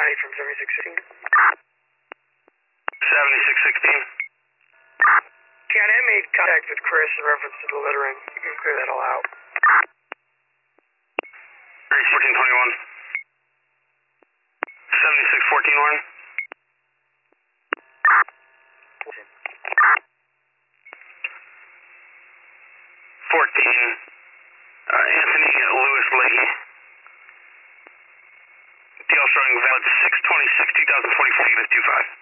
County from 7616. 7616. County, I made contact with Chris in reference to the littering. You can clear that all out. 1421. 7614 Warren. 14. Anthony Lewis Leahy. DL showing valid 6/26/2044, -25.